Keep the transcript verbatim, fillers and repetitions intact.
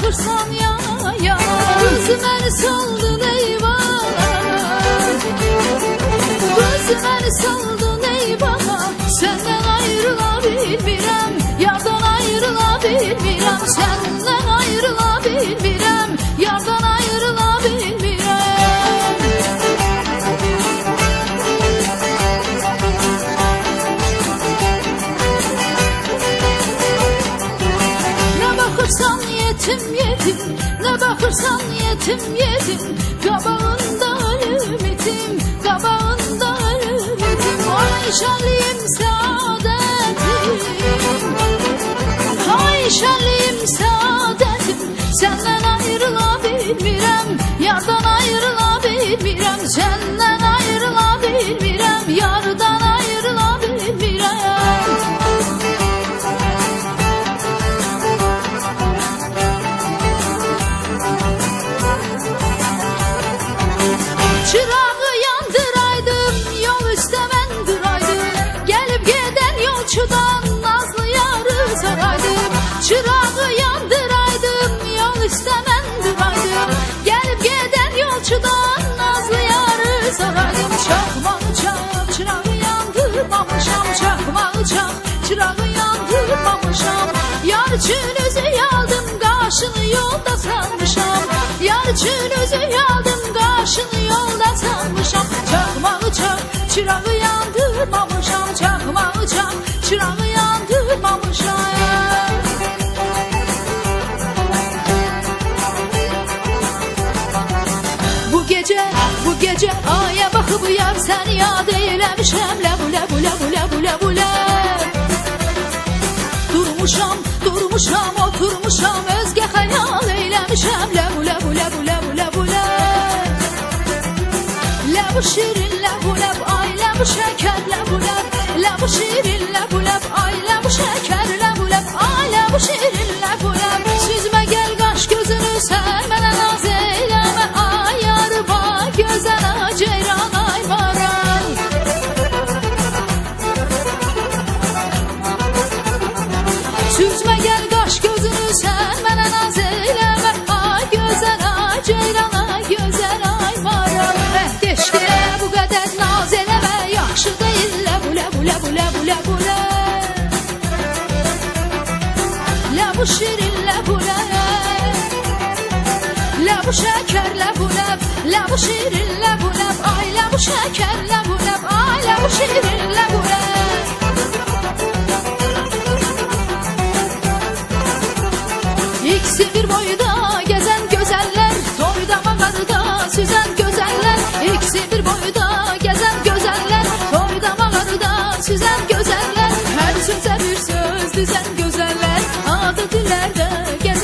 baxırsan yana yana, qız məni saldın eyvana, qız məni saldın eyvana. Səndən ayrıla bilmirəm, yardan ayrıla bilmirəm, səndən ayrıla bilmirəm, yardan ayrıla bilmirəm. Nə baxırsan yetim yetim, nə baxırsan yetim yetim, qabağında ölüm itim, qabağında ölüm itim. Ay şənliyim səadətim, ay şənliyim səadətim, səndən ayrıla bilmirəm, yardan ayrıla bilmirəm, səndən ayrıla bilmirəm, yardan ayrıla bilmirəm. Çırağı yandıraydım, yol üstə mən duraydım, gəlib gedən yolçudan nazlı yarı soraydım. Çırağı yandıraydım, yol üstə mən duraydım, gəlib gedən yolçudan nazlı yarı soraydım. Çaxmağı çaq, çırağı yandırmamışam, çaxmağı çaq, çırağı yandırmamışam. Yar üçün üzü yaldım, qaşını yolda salmışam, yar üçün üzü yaldım, qaşını yolda salmışam. Çaxmağı çaq, çırağı yandırmamışam, çaxmağı çaq, çırağı yandırmamışam. Bu gecə, bu gecə aya baxıb yar səni yad eyləmişəm, ləbu ləbu ləbu ləbu ləbu ləb. Durmuşam, durmuşam, oturmuşam, özgə xəyal eyləmişəm, ləbu ləbu ləbu ləbu ləbu ləb. Ləbu şirin ləbu ləb, ay ləbu şəkər ləbu ləb, ləbu şirin ləbu ləb, ay ləbu şəkər ləbu ləb, ay ləbu şirin ləbu ləb. Süzmə gəl qaş gözünü sən mənə naz eyləmə, ay yarıma gözəl ceyran ay varan. Süzmə gəl qaş gözünü sən mənə naz eyləmə, ay gözəl ay ceyran ay gözəl ay varan. Rəhd eşqə bu qədər naz eləmə, yaxşı deyil ləbu ləbu ləbu ləbu ləbu ləb. Ləbu şirin ləbu ləb, ləbu şəkər ləbu ləb, ləbu şirin ləbu ləb, ay ləbu şəkər ləbu ləb, ay ləbu şirin ləbu ləb. İkisi bir boyda gəzən gözəllər, toyda mağarada süzən gözəllər. İkisi bir boyda gəzən gözəllər, toyda mağarada süzən gözəllər. Hər sözə bir söz düzən gözəllər, adı dillərdə gəzən